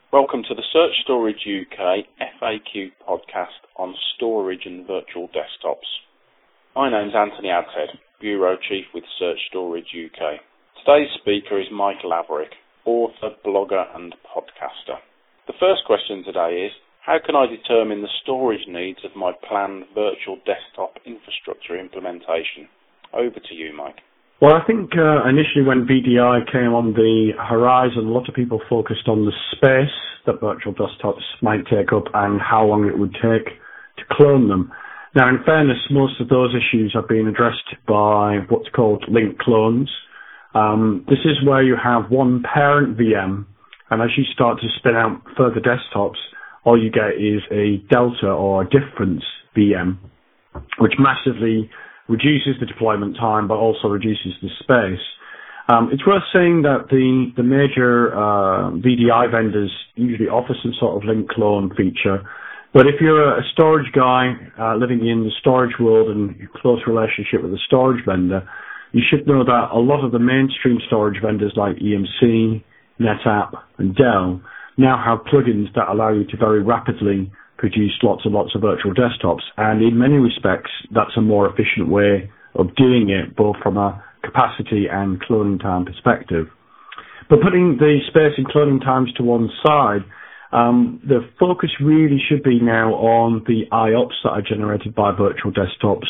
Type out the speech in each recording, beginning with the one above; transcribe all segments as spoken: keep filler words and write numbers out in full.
Welcome to the Search Storage U K F A Q podcast on storage and virtual desktops. My name's Anthony Adhead, Bureau Chief with Search Storage U K. Today's speaker is Mike Laverick, author, blogger and podcaster. The first question today is, how can I determine the storage needs of my planned virtual desktop infrastructure implementation? Over to you, Mike. Well, I think uh, initially when V D I came on the horizon, a lot of people focused on the space that virtual desktops might take up and how long it would take to clone them. Now, in fairness, most of those issues have been addressed by what's called linked clones. Um, this is where you have one parent V M, and as you start to spin out further desktops, all you get is a delta or a difference V M, which massively reduces the deployment time, but also reduces the space. Um, it's worth saying that the, the major uh, V D I vendors usually offer some sort of link clone feature. But if you're a storage guy uh, living in the storage world and you have a close relationship with a storage vendor, you should know that a lot of the mainstream storage vendors like E M C, NetApp, and Dell now have plugins that allow you to very rapidly produce lots and lots of virtual desktops, and in many respects that's a more efficient way of doing it, both from a capacity and cloning time perspective. But putting the space and cloning times to one side, um, the focus really should be now on the I O P S that are generated by virtual desktops.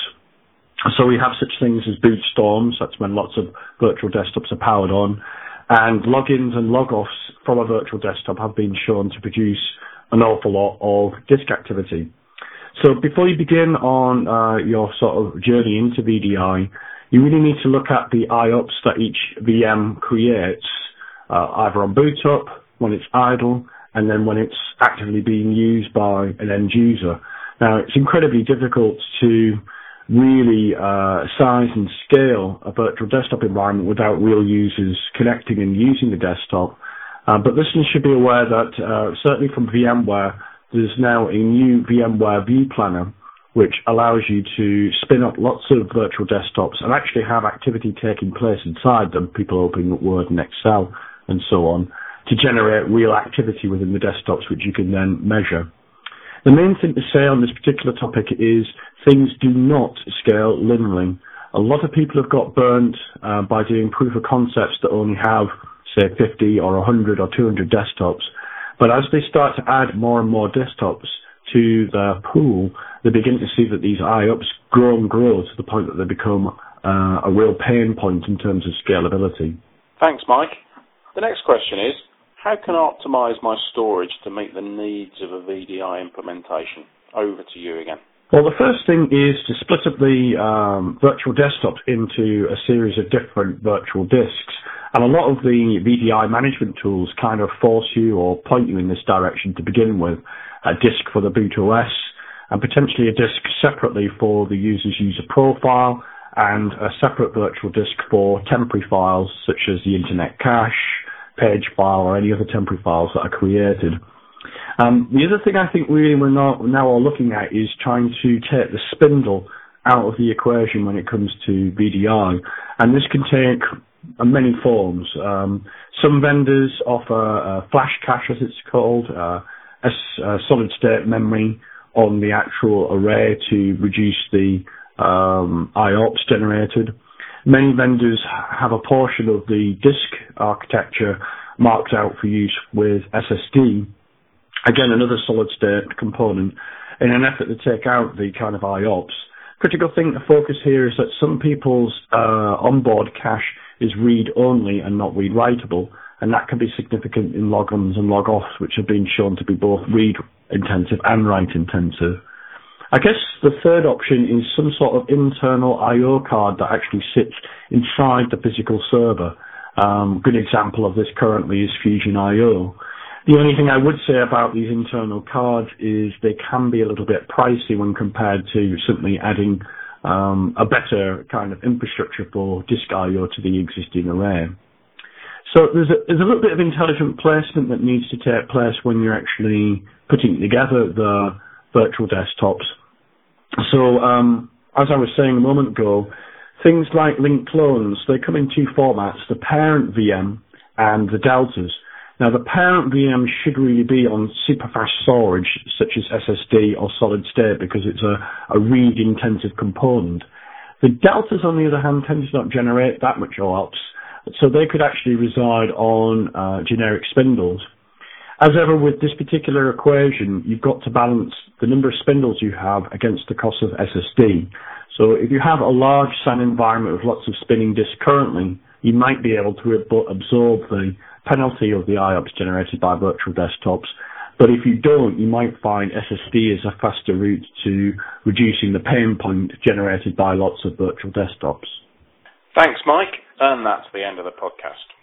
So we have such things as boot storms, that's when lots of virtual desktops are powered on, and logins and logoffs from a virtual desktop have been shown to produce an awful lot of disk activity. So before you begin on uh, your sort of journey into V D I, you really need to look at the I O P S that each V M creates, uh, either on boot up, when it's idle, and then when it's actively being used by an end user. Now, it's incredibly difficult to really uh, size and scale a virtual desktop environment without real users connecting and using the desktop. Uh, but listeners should be aware that uh, certainly from VMware, there's now a new VMware View Planner which allows you to spin up lots of virtual desktops and actually have activity taking place inside them, people opening up Word and Excel and so on, to generate real activity within the desktops which you can then measure. The main thing to say on this particular topic is things do not scale linearly. A lot of people have got burnt uh, by doing proof of concepts that only have say fifty or one hundred or two hundred desktops. But as they start to add more and more desktops to their pool, they begin to see that these I O P S grow and grow to the point that they become uh, a real pain point in terms of scalability. Thanks, Mike. The next question is, how can I optimize my storage to meet the needs of a V D I implementation? Over to you again. Well, the first thing is to split up the um, virtual desktops into a series of different virtual disks. And a lot of the V D I management tools kind of force you or point you in this direction to begin with. A disk for the boot O S, and potentially a disk separately for the user's user profile, and a separate virtual disk for temporary files such as the internet cache, page file, or any other temporary files that are created. Um, the other thing I think really we're not, now all looking at is trying to take the spindle out of the equation when it comes to V D I, and this can take many forms. Um, some vendors offer uh, flash cache, as it's called, uh, a, a solid state memory on the actual array to reduce the um, I O P S generated. Many vendors have a portion of the disk architecture marked out for use with S S D, again another solid state component, in an effort to take out the kind of I O P S. Critical thing to focus here is that some people's uh, onboard cache is read-only and not read-writable, and that can be significant in log-ons and log-offs, which have been shown to be both read-intensive and write-intensive. I guess the third option is some sort of internal I O card that actually sits inside the physical server. Um, a good example of this currently is Fusion I O. The only thing I would say about these internal cards is they can be a little bit pricey when compared to simply adding um, a better kind of infrastructure for disk I O to the existing array. So there's a, there's a little bit of intelligent placement that needs to take place when you're actually putting together the virtual desktops. So um, as I was saying a moment ago, things like linked clones, they come in two formats, the parent V M and the deltas. Now, the parent V M should really be on super fast storage, such as S S D or solid state, because it's a, a read-intensive component. The deltas, on the other hand, tend to not generate that much O O P S, so they could actually reside on uh, generic spindles. As ever with this particular equation, you've got to balance the number of spindles you have against the cost of S S D. So if you have a large S A N environment with lots of spinning disks currently, you might be able to absorb the penalty of the I O P S generated by virtual desktops. But if you don't, you might find S S D is a faster route to reducing the pain point generated by lots of virtual desktops. Thanks, Mike. And that's the end of the podcast.